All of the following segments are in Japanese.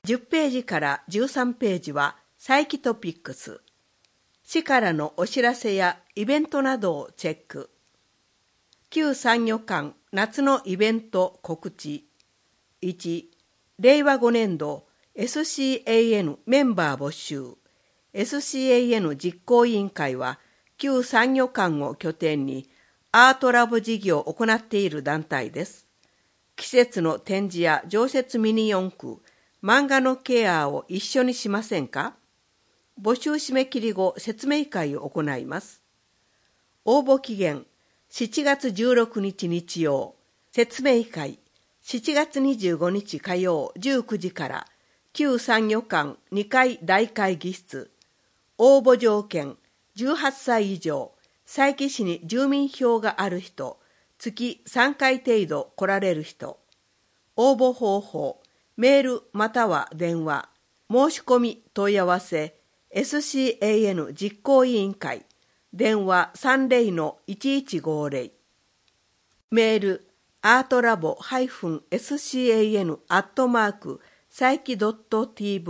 10ページから13ページは佐伯トピックス。市からのお知らせやイベントなどをチェック。旧参与館夏のイベント告知。1、令和5年度 SCAN メンバー募集。SCAN 実行委員会は旧参与館を拠点にアートラボ事業を行っている団体です。季節の展示や常設ミニ四駆、漫画のケアを一緒にしませんか？募集締め切り後、説明会を行います。応募期限、7月16日日曜、説明会、7月25日火曜19時から、旧参与館2階大会議室。応募条件、18歳以上、佐伯市に住民票がある人、月3回程度来られる人。応募方法、メールまたは電話。申し込み問い合わせ、SCAN 実行委員会。電話30-1150。メール、アートラボ-scan佐伯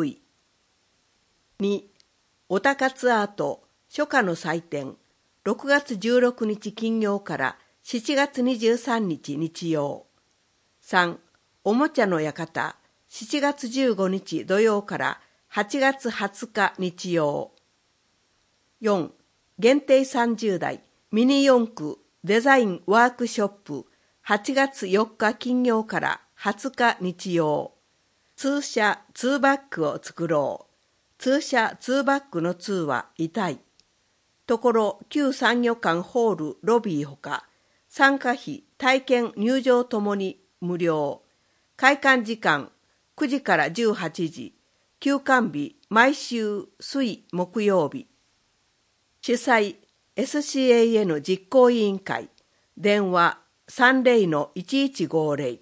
.tv。2、おたかつアート初夏の祭典。6月16日金曜から7月23日日曜。3、おもちゃの館。7月15日土曜から8月20日日曜。4、限定30台ミニ四駆デザインワークショップ8月4日金曜から20日日曜。2社2バッグを作ろう。2社2バッグの2は痛い。ところ旧参与館ホールロビーほか参加費体験入場ともに無料。開館時間9時から18時。休館日毎週水木曜日。主催 SCAN 実行委員会。電話30-1150。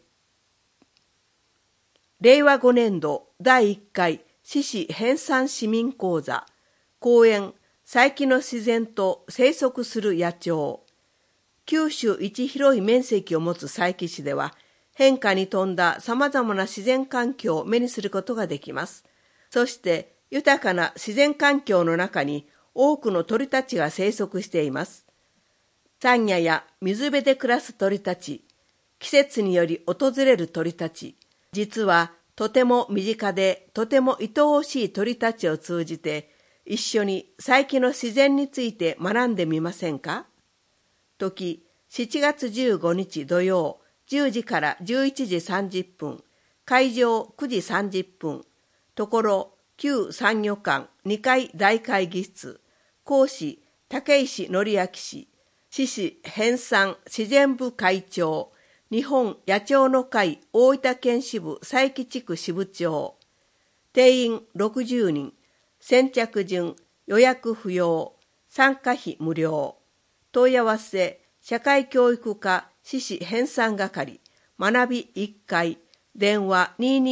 令和5年度第1回市市編纂市民講座。講演佐伯の自然と生息する野鳥。九州一広い面積を持つ佐伯市では、変化に富んだ様々な自然環境を目にすることができます。そして豊かな自然環境の中に多くの鳥たちが生息しています。山野や水辺で暮らす鳥たち、季節により訪れる鳥たち、実はとても身近でとても愛おしい鳥たちを通じて、一緒に佐伯の自然について学んでみませんか？時、7月15日土曜、10時から11時30分、会場9時30分、ところ、旧参与館2階大会議室、講師、竹石則明氏、市市編纂自然部会長、日本野鳥の会大分県支部佐伯地区支部長、定員60人、先着順、予約不要、参加費無料。問い合わせ、社会教育課市市編纂係、学び1階、電話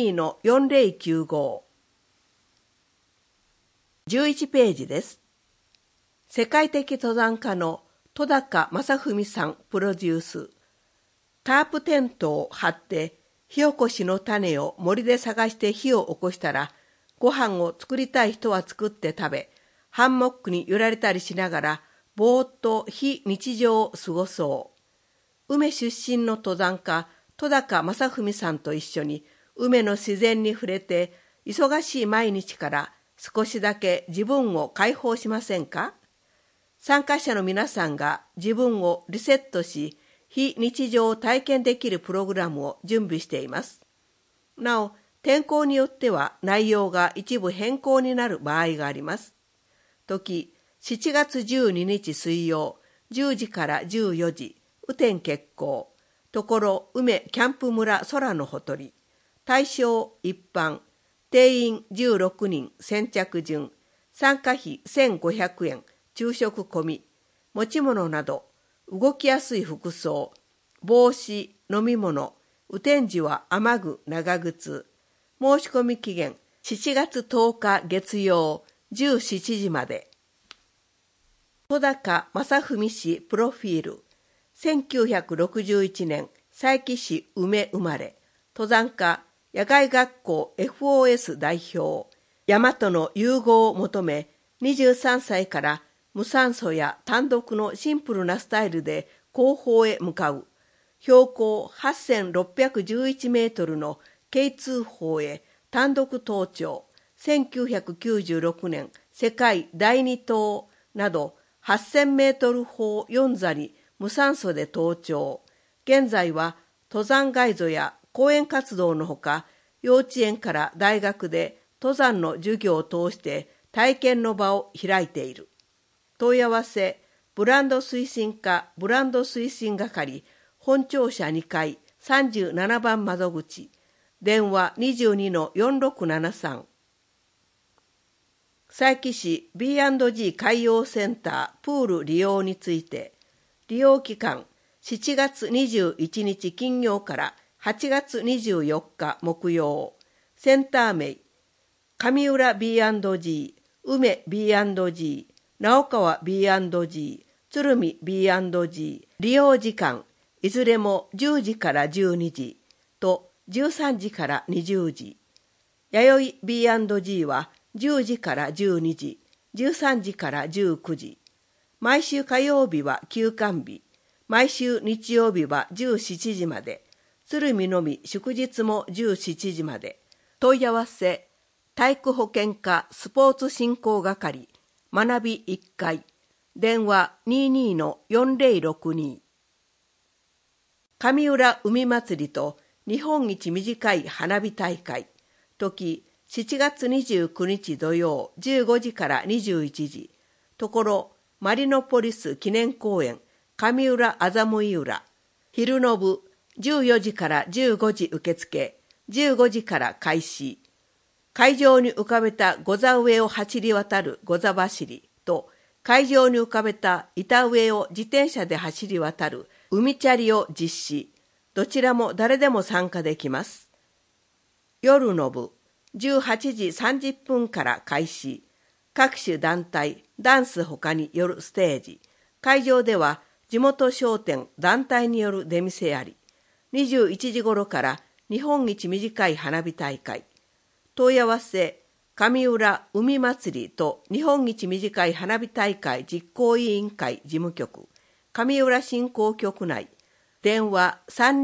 22-4095。11ページです。世界的登山家の戸高正文さんプロデュース。タープテントを張って火起こしの種を森で探して火を起こしたら、ご飯を作りたい人は作って食べ、ハンモックに揺られたりしながらぼーっと非日常を過ごそう。梅出身の登山家戸高正文さんと一緒に梅の自然に触れて、忙しい毎日から少しだけ自分を解放しませんか？参加者の皆さんが自分をリセットし、非日常を体験できるプログラムを準備しています。なお、天候によっては内容が一部変更になる場合があります。時、7月12日水曜、10時から14時、雨天決行。ところ、梅キャンプ村空のほとり。対象一般。定員16人、先着順。参加費1500円、昼食込み。持ち物など、動きやすい服装、帽子、飲み物、雨天時は雨具、長靴。申し込み期限、7月10日月曜、17時まで。戸高正文氏プロフィール。1961年、佐伯市梅生まれ。登山家、 野外学校 FOS 代表、大和の融合を求め、23歳から無酸素や単独のシンプルなスタイルで後方へ向かう、標高8611メートルのK2峰へ単独登頂、1996年世界第2登など8000メートル峰4座に無酸素で登頂。現在は登山ガイドや講演活動のほか、幼稚園から大学で登山の授業を通して体験の場を開いている。問い合わせ、ブランド推進課ブランド推進係、本庁舎2階37番窓口、電話 22-4673。佐伯市 B&G 海洋センタープール利用について、利用期間7月21日金曜から8月24日木曜、センター名、上浦 B&G、梅 B&G、直川 B&G、鶴見 B&G、利用時間、いずれも10時から12時と13時から20時。弥生 B&G は10時から12時、13時から19時。毎週火曜日は休館日、毎週日曜日は17時まで、鶴見のみ祝日も17時まで。問い合わせ、体育保健課スポーツ振興係、学び1階、電話 22-4062。上浦海祭りと日本一短い花火大会、時7月29日土曜15時から21時、ところマリノポリス記念公園上浦あざむい浦、昼の部14時から15時受付、15時から開始。海上に浮かべたゴザ上を走り渡るゴザ走りと、海上に浮かべた板上を自転車で走り渡る海チャリを実施。どちらも誰でも参加できます。夜の部、18時30分から開始。各種団体、ダンスほかによるステージ。会場では地元商店、団体による出店あり。21時頃から日本一短い花火大会。問い合わせ、上浦海祭りと日本一短い花火大会実行委員会事務局、上浦振興局内、電話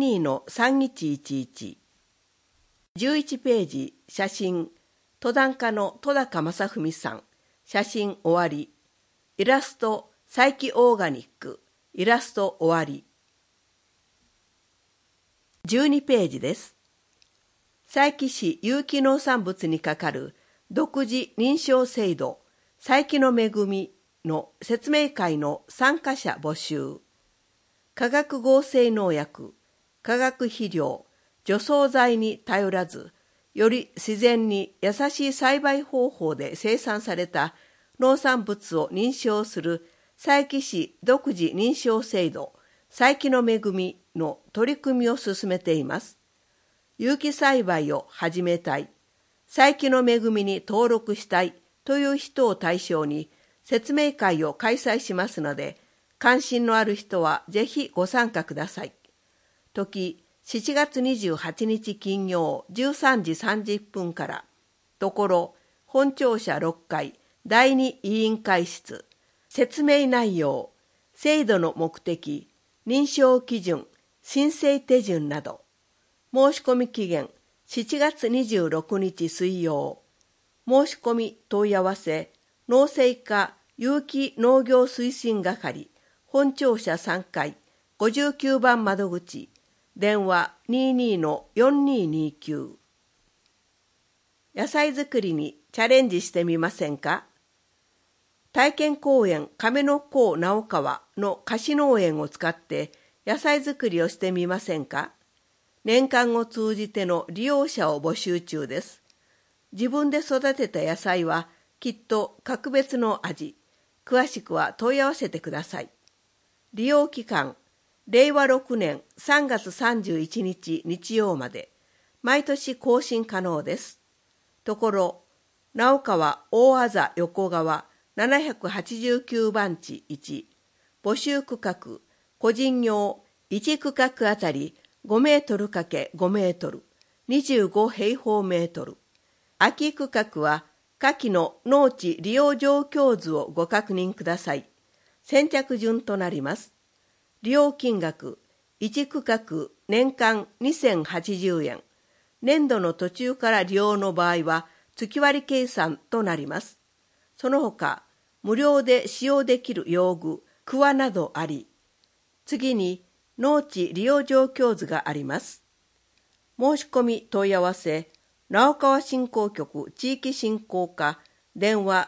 32-3111。11ページ、写真、登山家の戸高正文さん、写真終わり。イラスト、佐伯オーガニック、イラスト終わり。12ページです。佐伯市有機農産物にかかる独自認証制度、佐伯の恵みの説明会の参加者募集。化学合成農薬、化学肥料、除草剤に頼らず、より自然に優しい栽培方法で生産された農産物を認証する佐伯市独自認証制度、佐伯の恵みの取り組みを進めています。有機栽培を始めたい、佐伯の恵みに登録したいという人を対象に説明会を開催しますので、関心のある人はぜひご参加ください。時、7月28日金曜13時30分から、ところ、本庁舎6階第2委員会室、説明内容、制度の目的、認証基準、申請手順など。申し込み期限、7月26日水曜。申し込み問い合わせ、農政課有機農業推進係、本庁舎3階、59番窓口、電話 22-4229。野菜作りにチャレンジしてみませんか？体験公園亀の甲直川の菓子農園を使って野菜作りをしてみませんか？年間を通じての利用者を募集中です。自分で育てた野菜はきっと格別の味。詳しくは問い合わせてください。利用期間、令和6年3月31日日曜まで、毎年更新可能です。ところ、直川大あざ横川789番地1、募集区画、個人用1区画あたり5メートル×5メートル、 25平方メートル。空き区画は下記の農地利用状況図をご確認ください。先着順となります。利用金額、1区画年間2080円。年度の途中から利用の場合は月割計算となります。その他、無料で使用できる用具、桑などあり、次に農地利用状況図があります。申し込み問い合わせ、直川振興局地域振興課、電話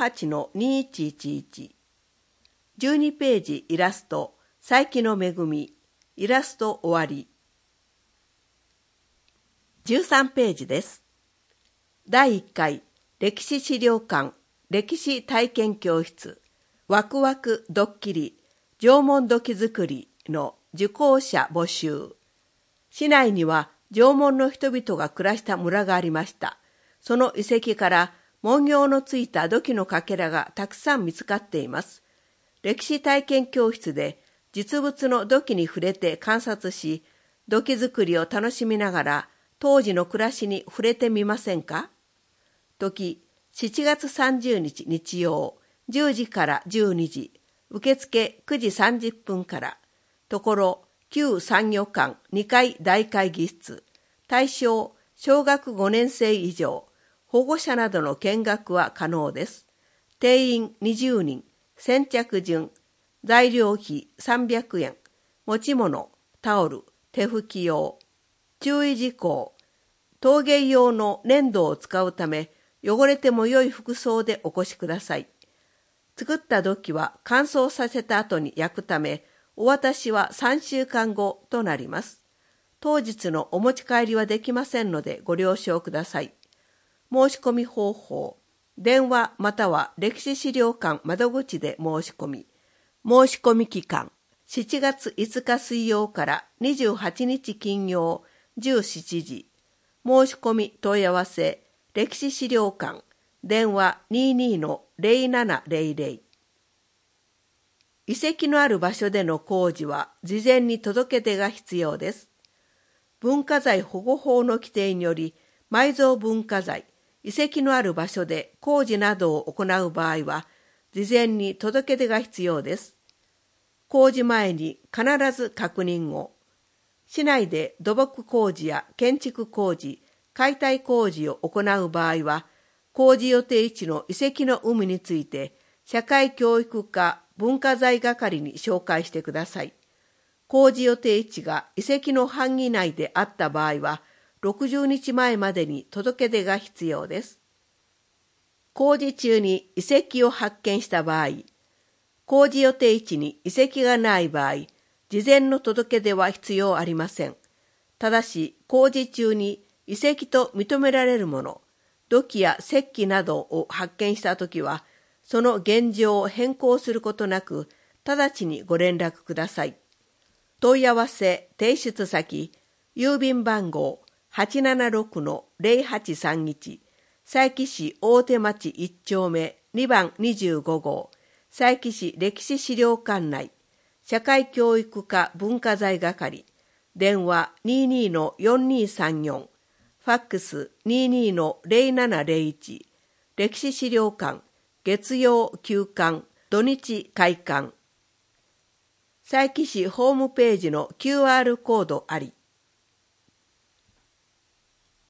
58-2111。12ページイラスト、佐伯の恵み、イラスト終わり。13ページです。第1回、歴史資料館、歴史体験教室、ワクワクドッキリ、縄文土器作りの受講者募集。市内には縄文の人々が暮らした村がありました。その遺跡から文様のついた土器のかけらがたくさん見つかっています。歴史体験教室で実物の土器に触れて観察し、土器作りを楽しみながら当時の暮らしに触れてみませんか？時、7月30日日曜、10時から12時、受付9時30分から、ところ、旧産業館2階大会議室、対象、小学5年生以上、保護者などの見学は可能です。定員20人、先着順、材料費300円、持ち物、タオル、手拭き用。注意事項、陶芸用の粘土を使うため、汚れても良い服装でお越しください。作った土器は乾燥させた後に焼くため、お渡しは3週間後となります。当日のお持ち帰りはできませんのでご了承ください。申し込み方法、電話または歴史資料館窓口で申し込み。申し込み期間、7月5日水曜から28日金曜17時。申し込み問い合わせ、歴史資料館、電話 22-0700。遺跡のある場所での工事は事前に届け出が必要です。文化財保護法の規定により、埋蔵文化財、遺跡のある場所で工事などを行う場合は、事前に届け出が必要です。工事前に必ず確認を。市内で土木工事や建築工事、解体工事を行う場合は、工事予定地の遺跡の有無について、社会教育課文化財係に照会してください。工事予定地が遺跡の範囲内であった場合は、60日前までに届け出が必要です。工事中に遺跡を発見した場合、工事予定地に遺跡がない場合、事前の届け出は必要ありません。ただし、工事中に遺跡と認められるもの、土器や石器などを発見したときは、その現状を変更することなく、直ちにご連絡ください。問い合わせ提出先、郵便番号 876-0831、佐伯市大手町1丁目2番25号、佐伯市歴史資料館内、社会教育課文化財係、電話 22-4234、ファックス 22-0701、歴史資料館、月曜休館、土日開館。佐伯市ホームページの QR コードあり。